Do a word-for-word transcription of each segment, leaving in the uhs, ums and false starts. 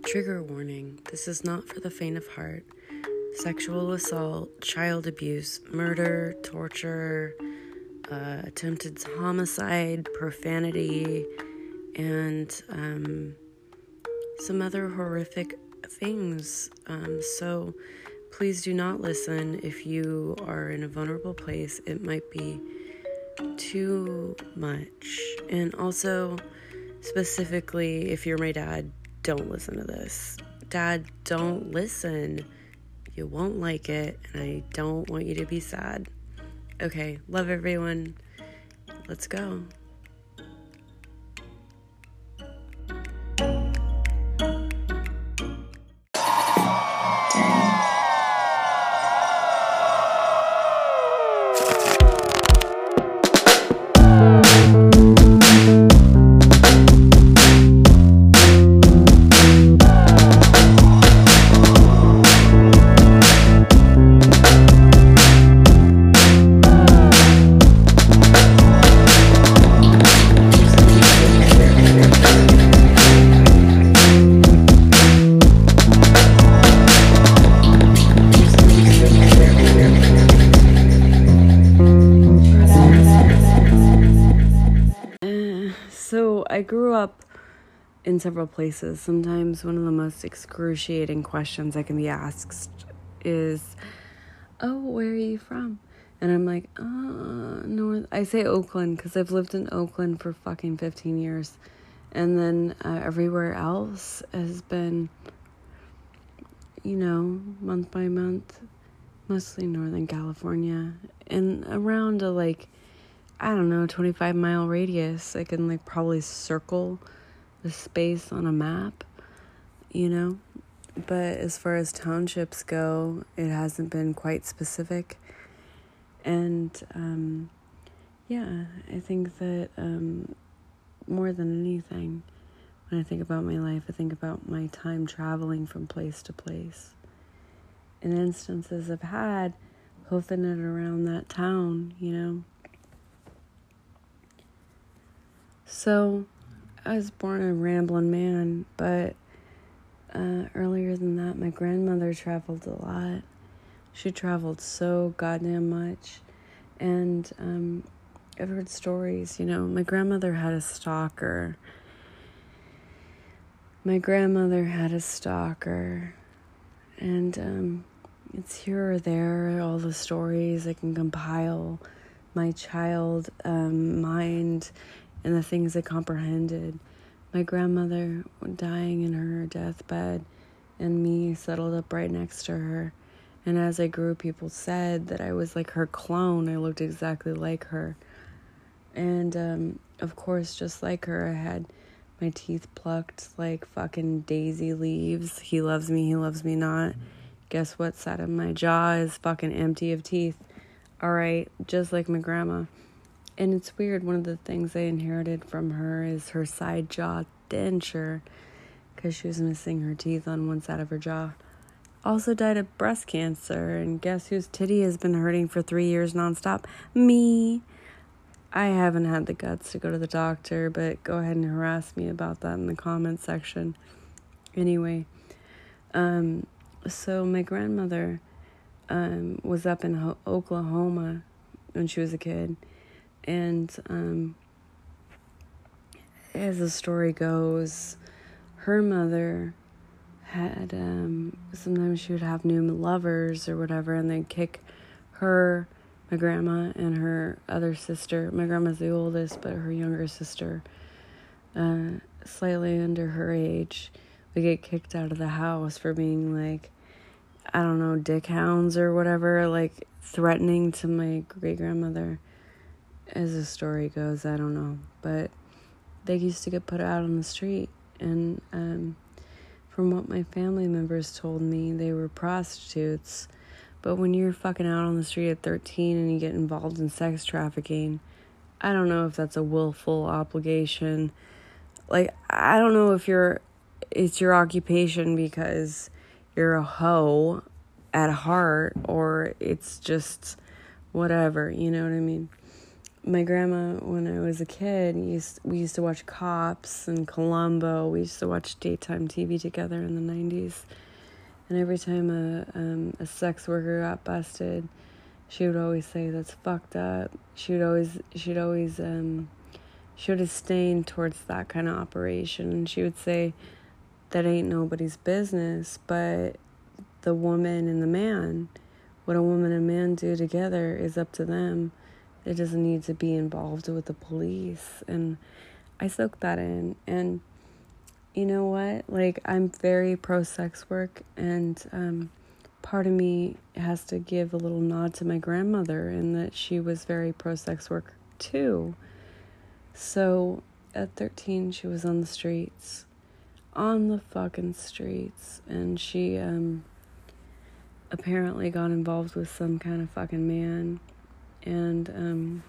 Trigger warning, this is not for the faint of heart. Sexual assault, child abuse, murder, torture, uh, attempted homicide, profanity, and um, some other horrific things. Um, so please do not listen if you are in a vulnerable place. It might be too much. And also, specifically, if you're my dad, don't listen to this. Dad, don't listen. You won't like it, and I don't want you to be sad. Okay, love everyone. Let's go. I grew up in several places. Sometimes one of the most excruciating questions I can be asked is, oh, where are you from? And I'm like, uh, North. I say Oakland because I've lived in Oakland for fucking fifteen years. And then uh, everywhere else has been, you know, month by month, mostly Northern California. And around a, like, I don't know, twenty-five mile radius. I can like probably circle the space on a map, you know. But as far as townships go, it hasn't been quite specific. And um, yeah, I think that um, more than anything, when I think about my life, I think about my time traveling from place to place. And instances I've had, hoofing it around that town, you know. So, I was born a rambling man, but uh, earlier than that, my grandmother traveled a lot. She traveled so goddamn much, and um, I've heard stories, you know, my grandmother had a stalker. My grandmother had a stalker, and um, it's here or there, all the stories I can compile my child um, mind and the things I comprehended. My grandmother dying in her deathbed, and me settled up right next to her. And as I grew, people said that I was like her clone. I looked exactly like her. And, um, of course, just like her, I had my teeth plucked like fucking daisy leaves. He loves me, he loves me not. Guess what side of my jaw is fucking empty of teeth? Alright, just like my grandma. And it's weird, one of the things I inherited from her is her side jaw denture, because she was missing her teeth on one side of her jaw. Also died of breast cancer, and guess whose titty has been hurting for three years nonstop? Me. I haven't had the guts to go to the doctor, but go ahead and harass me about that in the comments section. Anyway, um, so my grandmother um, was up in Ho- Oklahoma when she was a kid. And um, as the story goes, her mother had, um, sometimes she would have new lovers or whatever, and they'd kick her, my grandma, and her other sister. My grandma's the oldest, but her younger sister, uh, slightly under her age, would get kicked out of the house for being like, I don't know, dick hounds or whatever, like threatening to my great-grandmother. As the story goes, I don't know, but they used to get put out on the street, and um, from what my family members told me, they were prostitutes. But when you're fucking out on the street at thirteen and you get involved in sex trafficking, I don't know if that's a willful obligation. Like, I don't know if you're, it's your occupation because you're a hoe at heart, or it's just whatever, you know what I mean? my grandma, when I was a kid, used we used to watch Cops and Columbo. We used to watch daytime T V together in the nineties. And every time a um, a sex worker got busted, she would always say, "That's fucked up." She would always she'd always um, she would disdain towards that kind of operation, and she would say, "That ain't nobody's business." But the woman and the man, what a woman and man do together is up to them. It doesn't need to be involved with the police. And I soaked that in. And you know what? Like, I'm very pro-sex work. And um, part of me has to give a little nod to my grandmother in that she was very pro-sex work too. So at thirteen, she was on the streets. On the fucking streets. And she um, apparently got involved with some kind of fucking man. And um,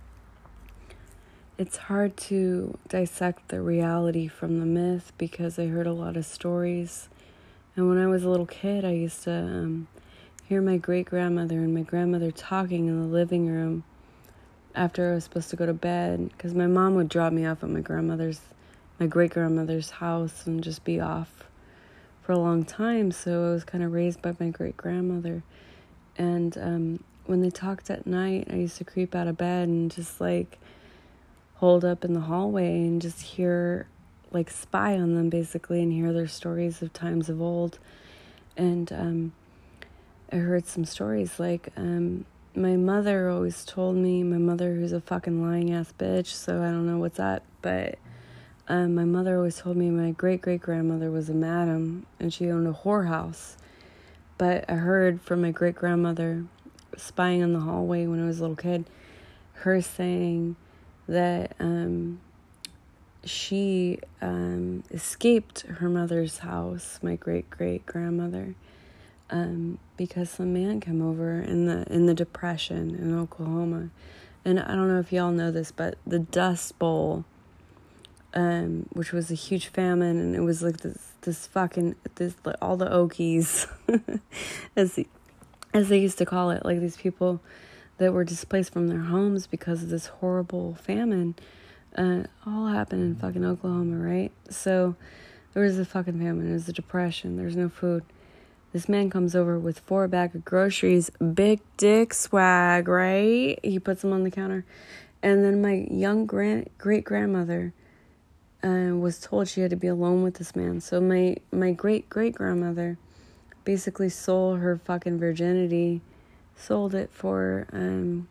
it's hard to dissect the reality from the myth because I heard a lot of stories. And when I was a little kid, I used to um, hear my great-grandmother and my grandmother talking in the living room after I was supposed to go to bed, because my mom would drop me off at my grandmother's, my great-grandmother's house and just be off for a long time. So I was kind of raised by my great-grandmother. And um, when they talked at night, I used to creep out of bed and just like hold up in the hallway and just hear, like, spy on them basically and hear their stories of times of old. And um, I heard some stories like um, my mother always told me, my mother who's a fucking lying ass bitch, so I don't know what's up, but um, my mother always told me my great great grandmother was a madam and she owned a whorehouse. But I heard from my great grandmother spying in the hallway when I was a little kid, her saying that um, she um, escaped her mother's house, my great-great-grandmother, um, because some man came over in the in the Depression in Oklahoma. And I don't know if y'all know this, but the Dust Bowl, um, which was a huge famine, and it was like this this fucking, this like, all the Okies, as the, as they used to call it, like these people that were displaced from their homes because of this horrible famine, uh, all happened in fucking Oklahoma, right? So there was a fucking famine, it was a depression, there's no food. This man comes over with four bags of groceries, big dick swag, right? He puts them on the counter. And then my young grand great-grandmother uh, was told she had to be alone with this man. So my, my great-great-grandmother basically sold her fucking virginity, sold it for um,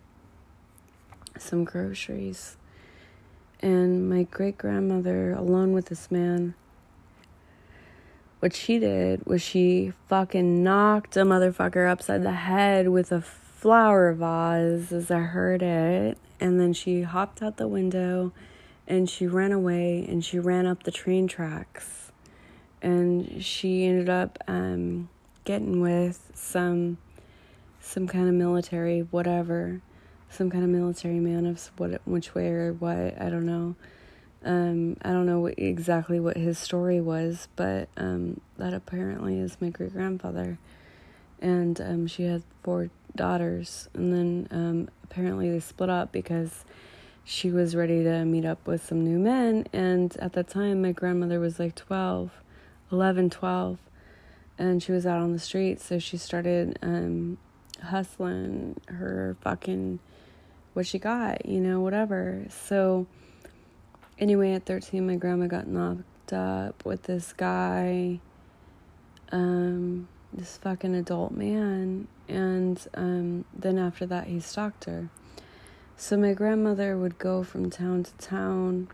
some groceries. And my great-grandmother, alone with this man, what she did was she fucking knocked a motherfucker upside the head with a flower vase, as I heard it. And then she hopped out the window and she ran away and she ran up the train tracks. And she ended up um, getting with some some kind of military, whatever. Some kind of military man of what, which way or what, I don't know. Um, I don't know what, exactly what his story was, but um, that apparently is my great-grandfather. And um, she had four daughters. And then um, apparently they split up because she was ready to meet up with some new men. And at that time, my grandmother was like twelve, eleven, twelve. And she was out on the street, so she started um, hustling her fucking, what she got, you know, whatever. So anyway, at thirteen, my grandma got knocked up with this guy, um, this fucking adult man, and um, then after that, he stalked her. So my grandmother would go from town to town,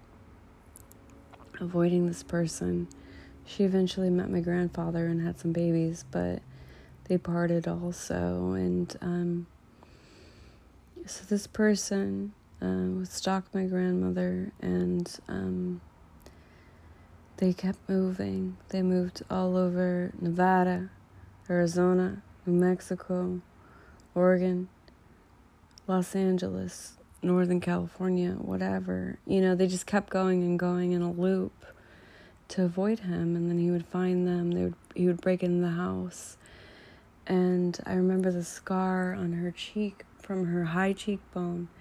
avoiding this person. She eventually met my grandfather and had some babies, but they parted also, and um, so this person Uh, would stalk my grandmother, and um, they kept moving. They moved all over Nevada, Arizona, New Mexico, Oregon, Los Angeles, Northern California, whatever. You know, they just kept going and going in a loop to avoid him, and then he would find them. They would he would break into the house, and I remember the scar on her cheek from her high cheekbone.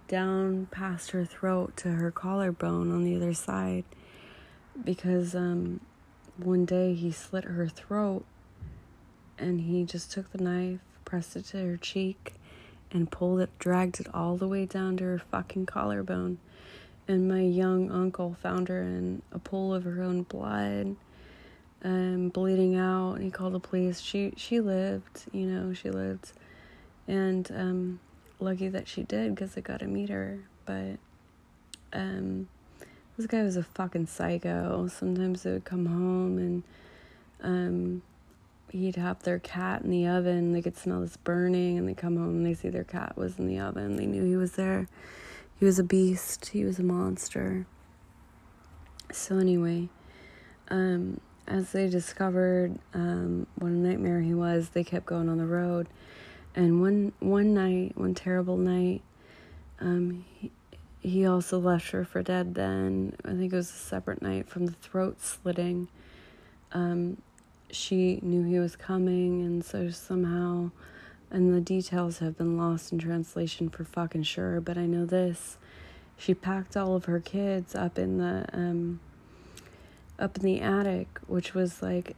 down past her throat to her collarbone on the other side, because um, one day he slit her throat, and he just took the knife, pressed it to her cheek, and pulled it, dragged it all the way down to her fucking collarbone. And my young uncle found her in a pool of her own blood, um, bleeding out, and he called the police. She she lived, you know, she lived. And um, lucky that she did, because I got to meet her. But um, this guy was a fucking psycho. Sometimes they would come home and um, he'd have their cat in the oven. They could smell this burning, and they come home and they see their cat was in the oven. They knew he was there. He was a beast. He was a monster. So anyway, um, as they discovered um, what a nightmare he was, they kept going on the road. And one one night, one terrible night, um, he, he also left her for dead then. I think it was a separate night from the throat slitting. Um, she knew he was coming, and so somehow... And the details have been lost in translation for fucking sure, but I know this. She packed all of her kids up in the um, up in the attic, which was like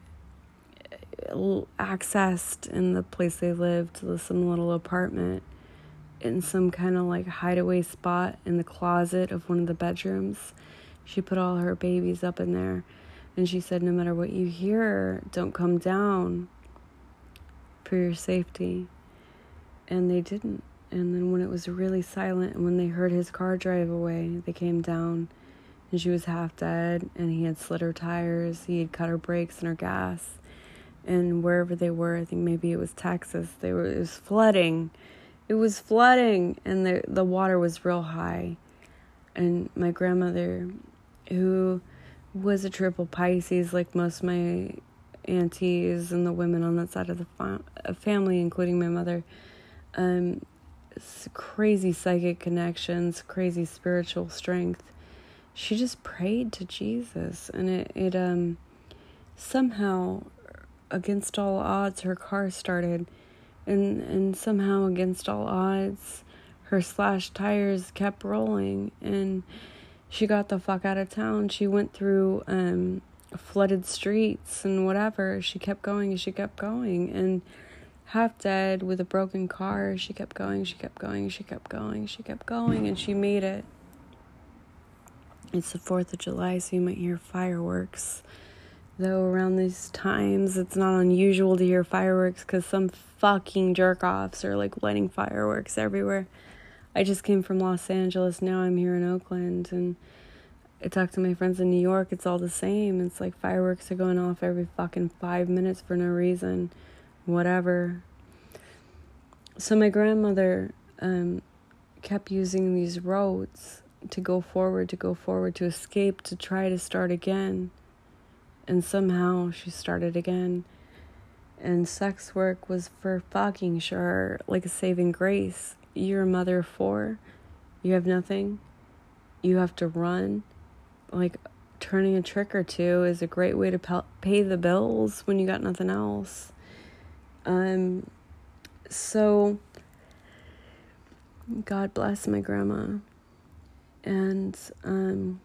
accessed in the place they lived, some little apartment, in some kind of like hideaway spot in the closet of one of the bedrooms. She put all her babies up in there, and she said, no matter what you hear, don't come down for your safety. And they didn't. And then when it was really silent, and when they heard his car drive away, they came down, and she was half dead, and he had slit her tires, he had cut her brakes and her gas. And wherever they were, I think maybe it was Texas, they were, it was flooding. It was flooding, and the the water was real high. And my grandmother, who was a triple Pisces, like most of my aunties and the women on that side of the fa- family, including my mother, Um, crazy psychic connections, crazy spiritual strength. She just prayed to Jesus, and it, it um somehow, against all odds, her car started, and and somehow against all odds, her slashed tires kept rolling, and she got the fuck out of town. She went through um flooded streets and whatever. She kept going and she kept going, and half dead with a broken car, she kept going, she kept going, she kept going, she kept going, and she made it. It's the fourth of July, so you might hear fireworks. Though around these times, it's not unusual to hear fireworks, because some fucking jerk-offs are like lighting fireworks everywhere. I just came from Los Angeles, now I'm here in Oakland, and I talked to my friends in New York, it's all the same. It's like fireworks are going off every fucking five minutes for no reason. Whatever. So my grandmother um, kept using these roads to go forward, to go forward, to escape, to try to start again. And somehow she started again. And sex work was for fucking sure like a saving grace. You're a mother of four. You have nothing. You have to run. Like, turning a trick or two is a great way to pay the bills when you got nothing else. Um, so God bless my grandma. And, um,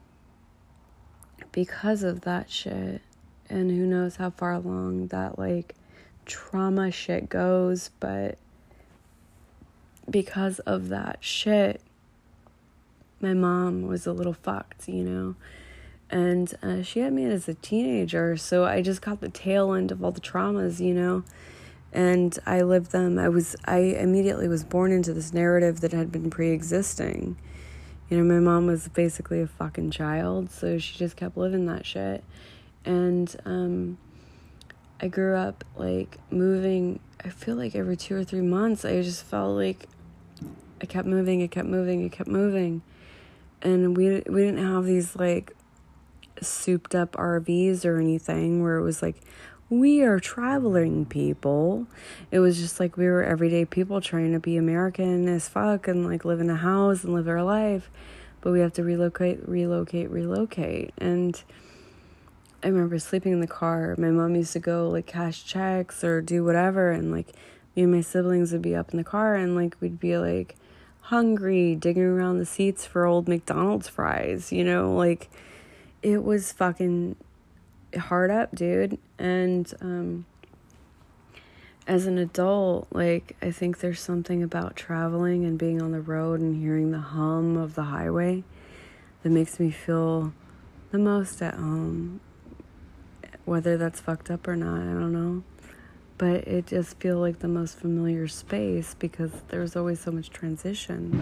because of that shit, and who knows how far along that, like, trauma shit goes, but because of that shit, my mom was a little fucked, you know, and, uh, she had me as a teenager, so I just got the tail end of all the traumas, you know, and I lived them. I was, I immediately was born into this narrative that had been pre-existing. You know, my mom was basically a fucking child, so she just kept living that shit. And um, I grew up, like, moving, I feel like every two or three months, I just felt like I kept moving, I kept moving, I kept moving. And we we didn't have these, like, souped up R Vs or anything where it was like, we are traveling people. It was just like we were everyday people trying to be American as fuck and like live in a house and live our life, but we have to relocate, relocate, relocate. And I remember sleeping in the car. My mom used to go like cash checks or do whatever, and like me and my siblings would be up in the car, and like we'd be like hungry, digging around the seats for old McDonald's fries, you know, like, it was fucking hard up, dude. And, um, as an adult, like, I think there's something about traveling and being on the road and hearing the hum of the highway that makes me feel the most at home. Whether that's fucked up or not, I don't know. But it just feels like the most familiar space because there's always so much transition.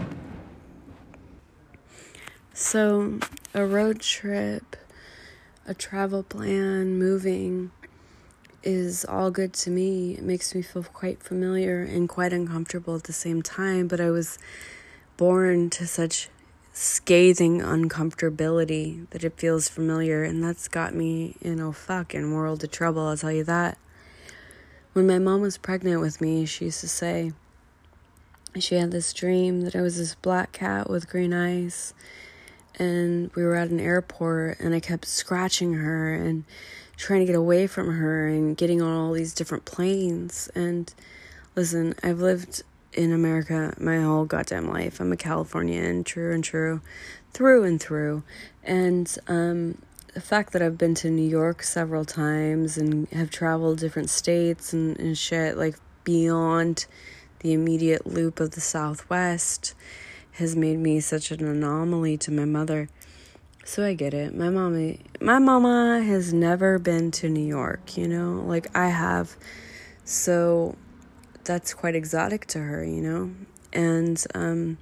So, a road trip, a travel plan, moving is all good to me. It makes me feel quite familiar and quite uncomfortable at the same time, but I was born to such scathing uncomfortability that it feels familiar, and that's got me in a fucking world of trouble, I'll tell you that. When my mom was pregnant with me, she used to say she had this dream that I was this black cat with green eyes, and we were at an airport, and I kept scratching her and trying to get away from her and getting on all these different planes. And listen, I've lived in America my whole goddamn life. I'm a Californian, true and true, through and through. And um, the fact that I've been to New York several times and have traveled different states and, and shit, like beyond the immediate loop of the Southwest, has made me such an anomaly to my mother. So I get it. My mommy, my mama has never been to New York, you know, like I have. So that's quite exotic to her, you know, and um,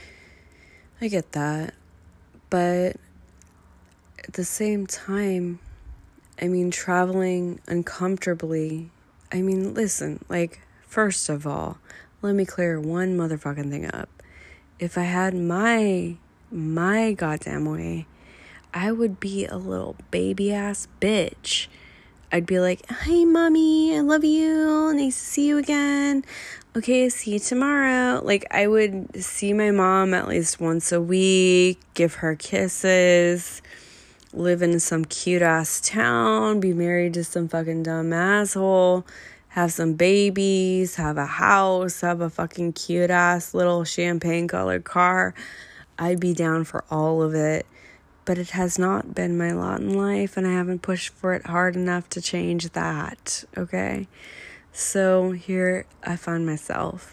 I get that. But at the same time, I mean, traveling uncomfortably, I mean, listen, like, first of all, let me clear one motherfucking thing up. If I had my, my goddamn way, I would be a little baby-ass bitch. I'd be like, "Hi, mommy, I love you. Nice to see you again. Okay, see you tomorrow." Like, I would see my mom at least once a week, give her kisses, live in some cute-ass town, be married to some fucking dumb asshole, have some babies, have a house, have a fucking cute-ass little champagne-colored car. I'd be down for all of it. But it has not been my lot in life, and I haven't pushed for it hard enough to change that, okay? So here I find myself.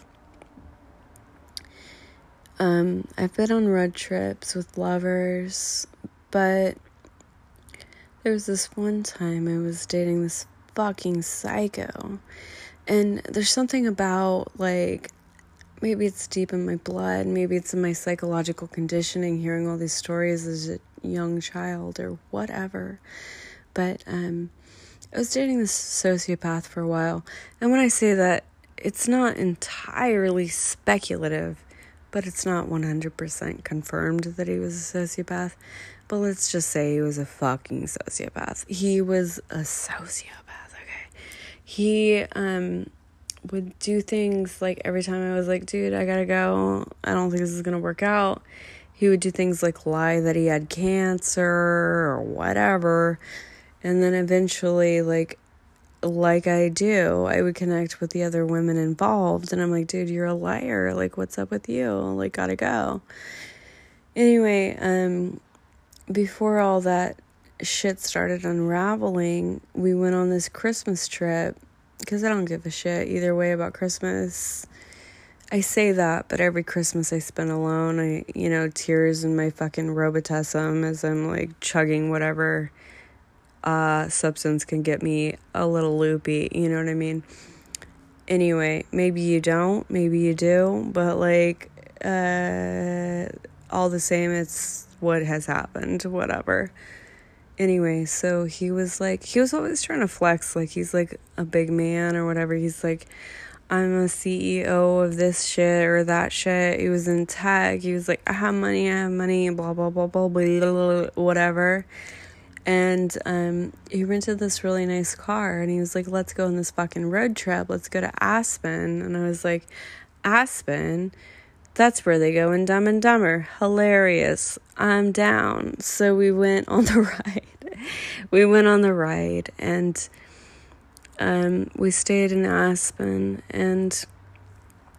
Um, I've been on road trips with lovers, but there was this one time I was dating this fucking psycho, and there's something about, like, maybe it's deep in my blood, maybe it's in my psychological conditioning, hearing all these stories as a young child or whatever, but um, I was dating this sociopath for a while, and when I say that, it's not entirely speculative, but it's not one hundred percent confirmed that he was a sociopath, but let's just say he was a fucking sociopath. He was a sociopath, okay? He, um... would do things like every time I was like, dude, I gotta go, I don't think this is gonna work out, he would do things like lie that he had cancer or whatever, and then eventually, like like I do, I would connect with the other women involved, and I'm like, dude, you're a liar, like, what's up with you, like, gotta go. Anyway, um before all that shit started unraveling, we went on this Christmas trip, because I don't give a shit either way about Christmas. I say that, but every Christmas I spend alone, I, you know, tears in my fucking Robitussin as I'm, like, chugging whatever uh, substance can get me a little loopy, you know what I mean? Anyway, maybe you don't, maybe you do, but, like, uh, all the same, it's what has happened, whatever. Anyway, so he was like, he was always trying to flex, like he's like a big man or whatever. He's like, I'm a C E O of this shit or that shit. He was in tech. He was like, I have money, I have money, blah, blah, blah, blah, blah, blah, blah, whatever. And um, he rented this really nice car, and he was like, let's go on this fucking road trip. Let's go to Aspen. And I was like, Aspen? That's where they go in Dumb and Dumber. Hilarious. I'm down. So we went on the ride. we went on the ride, and um, we stayed in Aspen, and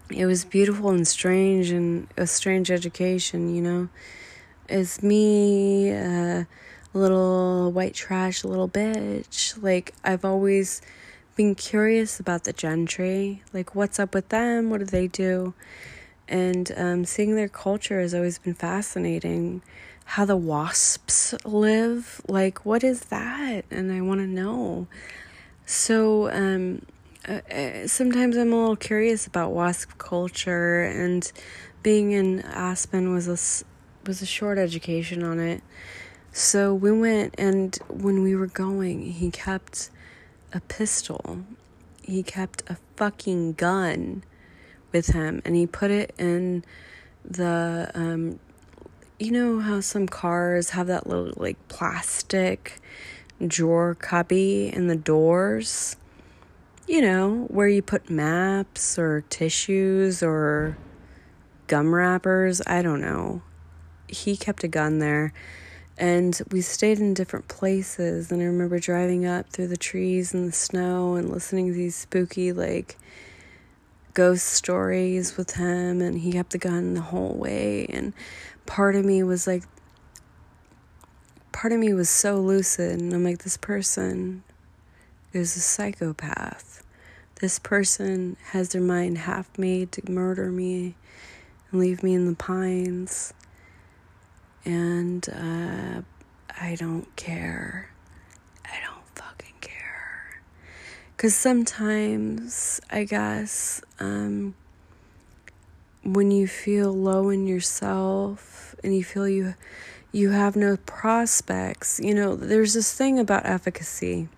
it was beautiful and strange, and a strange education, you know. It's me, uh, a little white trash, a little bitch. Like, I've always been curious about the gentry. Like, what's up with them? What do they do? And um, seeing their culture has always been fascinating. How the wasps live, like, what is that? And I want to know. So um, uh, sometimes I'm a little curious about wasp culture, and being in Aspen was a, was a short education on it. So we went, and when we were going, he kept a pistol. He kept a fucking gun with him, and he put it in the, um, you know how some cars have that little, like, plastic drawer cubby in the doors? You know, where you put maps or tissues or gum wrappers, I don't know. He kept a gun there. And we stayed in different places, and I remember driving up through the trees and the snow and listening to these spooky, like, ghost stories with him, and he kept the gun the whole way. And part of me was like, part of me was so lucid, and I'm like, this person is a psychopath. This person has their mind half made to murder me and leave me in the pines. And uh, I don't care. I don't fucking care. Because sometimes, I guess, um, when you feel low in yourself and you feel you you have no prospects, you know, there's this thing about efficacy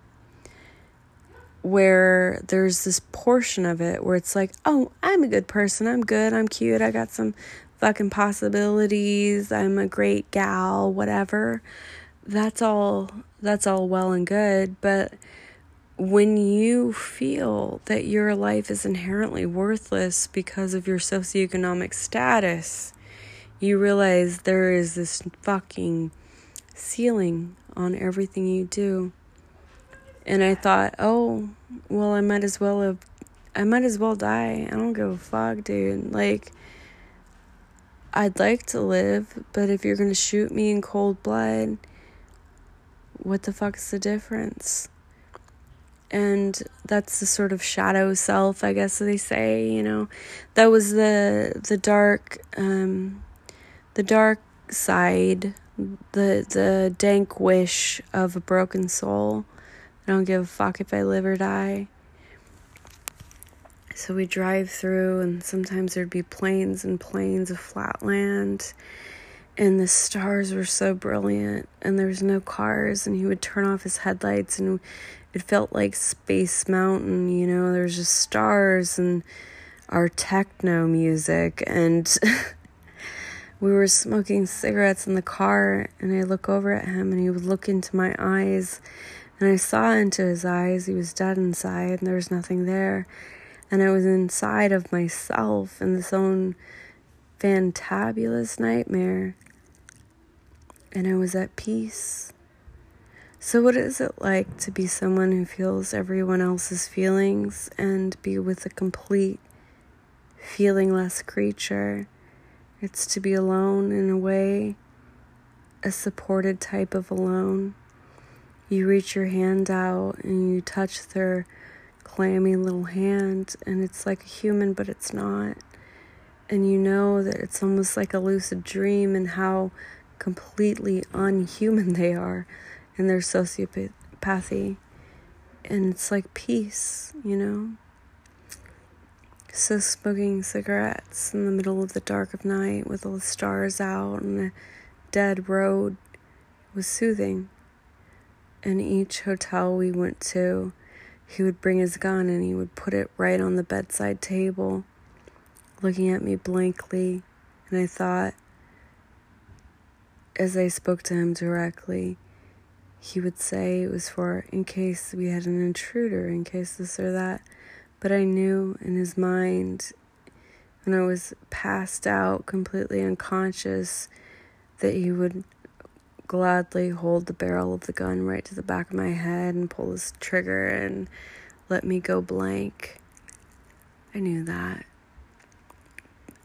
where there's this portion of it where it's like, oh, I'm a good person. I'm good. I'm cute. I got some fucking possibilities. I'm a great gal, whatever. That's all, that's all well and good. But when you feel that your life is inherently worthless because of your socioeconomic status, you realize there is this fucking ceiling on everything you do. And I thought, oh, well, I might as well have, I might as well die. I don't give a fuck, dude. Like, I'd like to live, but if you're going to shoot me in cold blood, what the fuck's the difference? And that's the sort of shadow self, I guess they say, you know. That was the the dark, um, the dark side, the the dank wish of a broken soul. I don't give a fuck if I live or die. So we drive through, and sometimes there'd be plains and plains of flat land, and the stars were so brilliant, and there was no cars, and he would turn off his headlights, and it felt like Space Mountain, you know. There's just stars and our techno music, and we were smoking cigarettes in the car, and I look over at him, and he would look into my eyes, and I saw into his eyes. He was dead inside, and there was nothing there. And I was inside of myself in this own fantabulous nightmare. And I was at peace. So what is it like to be someone who feels everyone else's feelings and be with a complete feelingless creature? It's to be alone in a way, a supported type of alone. You reach your hand out and you touch their clammy little hand, and it's like a human, but it's not. And you know that it's almost like a lucid dream, and how completely unhuman they are in their sociopathy. And it's like peace, you know. So smoking cigarettes in the middle of the dark of night with all the stars out and a dead road was soothing. And each hotel we went to, he would bring his gun and he would put it right on the bedside table, looking at me blankly. And I thought, as I spoke to him directly, he would say it was for in case we had an intruder, in case this or that. But I knew in his mind, when I was passed out, completely unconscious, that he would gladly hold the barrel of the gun right to the back of my head and pull this trigger and let me go blank. I knew that.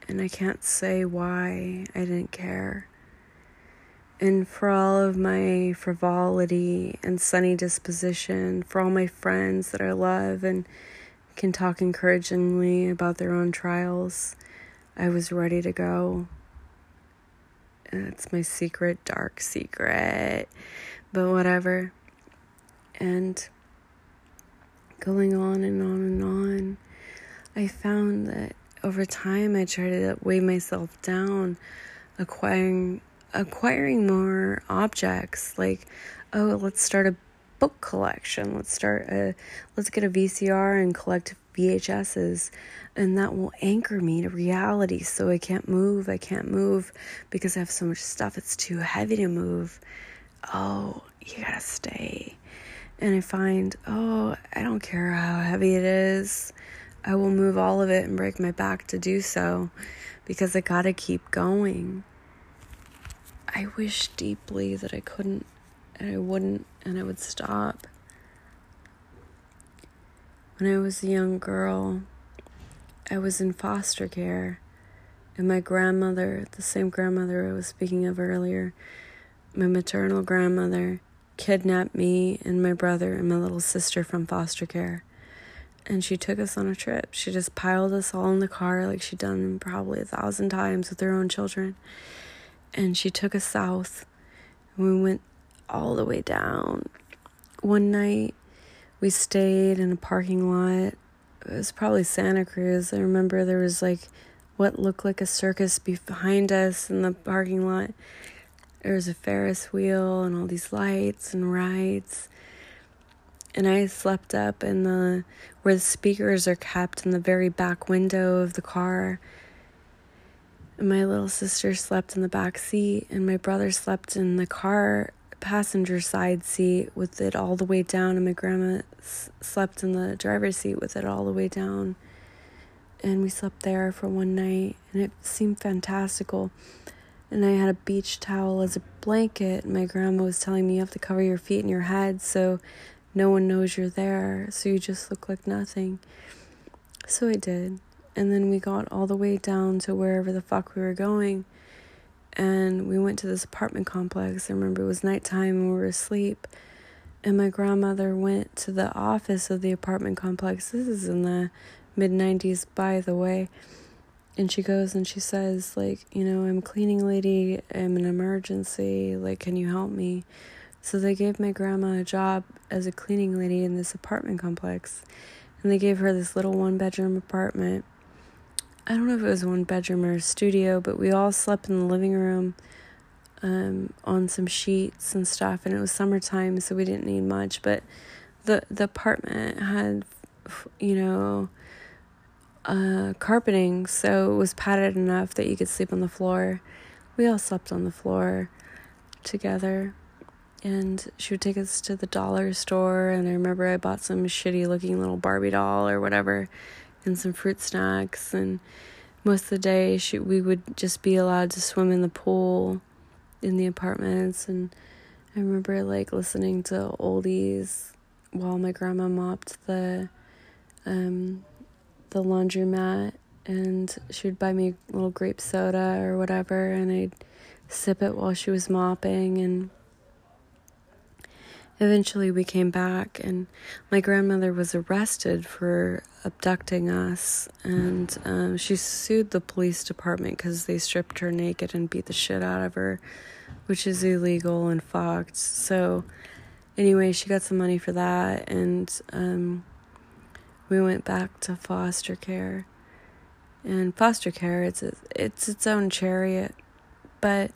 and I can't say why I didn't care. And for all of my frivolity and sunny disposition, for all my friends that I love and can talk encouragingly about their own trials, I was ready to go. And it's my secret, dark secret, but whatever. And going on and on and on, I found that over time I tried to weigh myself down, acquiring acquiring more objects, like, oh, let's start a book collection, let's start a let's get a V C R and collect V H S's, and that will anchor me to reality, so I can't move I can't move because I have so much stuff, it's too heavy to move. Oh, you gotta stay. And I find, oh, I don't care how heavy it is, I will move all of it and break my back to do so, because I gotta keep going. I wish deeply that I couldn't, and I wouldn't, and I would stop. When I was a young girl, I was in foster care, and my grandmother, the same grandmother I was speaking of earlier, my maternal grandmother, kidnapped me and my brother and my little sister from foster care. And she took us on a trip. She just piled us all in the car like she'd done probably a thousand times with her own children. And she took us south. We went all the way down. One night, we stayed in a parking lot. It was probably Santa Cruz. I remember there was like what looked like a circus behind us in the parking lot. There was a Ferris wheel and all these lights and rides. And I slept up in the where the speakers are kept in the very back window of the car. And my little sister slept in the back seat, and my brother slept in the car passenger side seat with it all the way down, and my grandma s- slept in the driver's seat with it all the way down. And we slept there for one night, and it seemed fantastical. And I had a beach towel as a blanket, and my grandma was telling me you have to cover your feet and your head so no one knows you're there, so you just look like nothing. So I did. And then we got all the way down to wherever the fuck we were going. And we went to this apartment complex. I remember it was nighttime and we were asleep. And my grandmother went to the office of the apartment complex. This is in the mid nineties, by the way. And she goes and she says, like, you know, I'm a cleaning lady. I'm an emergency. Like, can you help me? So they gave my grandma a job as a cleaning lady in this apartment complex. And they gave her this little one-bedroom apartment. I don't know if it was one bedroom or a studio, but we all slept in the living room um, on some sheets and stuff. And it was summertime, so we didn't need much. But the the apartment had, you know, uh, carpeting, so it was padded enough that you could sleep on the floor. We all slept on the floor together. And she would take us to the dollar store. And I remember I bought some shitty looking little Barbie doll or whatever, and some fruit snacks, and most of the day she, we would just be allowed to swim in the pool in the apartments. And I remember like listening to oldies while my grandma mopped the um the laundromat, and she would buy me a little grape soda or whatever, and I'd sip it while she was mopping. And eventually we came back, and my grandmother was arrested for abducting us, and um, she sued the police department because they stripped her naked and beat the shit out of her, which is illegal and fucked. So anyway, she got some money for that, and um, we went back to foster care. And foster care, it's a, it's its own chariot, but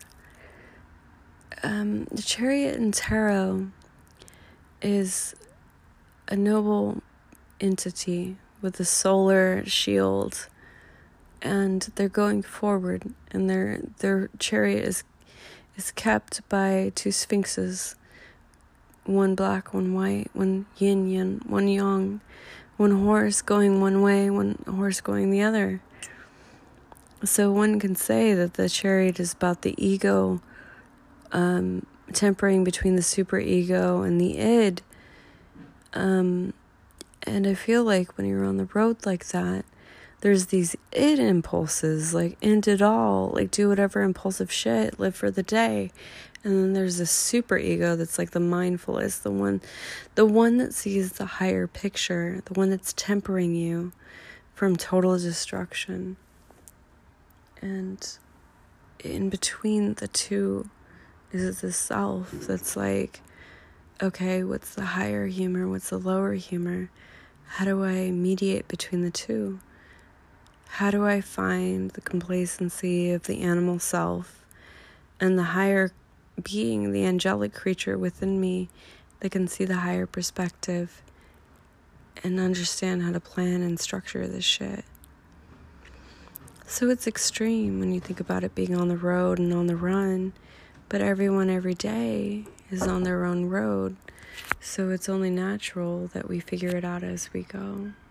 um, the chariot in tarot is a noble entity with a solar shield, and they're going forward, and their their chariot is is kept by two sphinxes, one black, one white, one yin yang, one yang, one horse going one way, one horse going the other. So one can say that the chariot is about the ego, um, tempering between the superego and the id. Um, and I feel like when you're on the road like that, there's these id impulses, like end it all, like do whatever impulsive shit, live for the day. And then there's this super ego that's like the mindfulest, the one, the one that sees the higher picture, the one that's tempering you from total destruction. And in between the two is the self that's like, okay, what's the higher humor? What's the lower humor? How do I mediate between the two? How do I find the complacency of the animal self and the higher being, the angelic creature within me that can see the higher perspective and understand how to plan and structure this shit? So it's extreme when you think about it being on the road and on the run, but everyone every day is on their own road. So it's only natural that we figure it out as we go.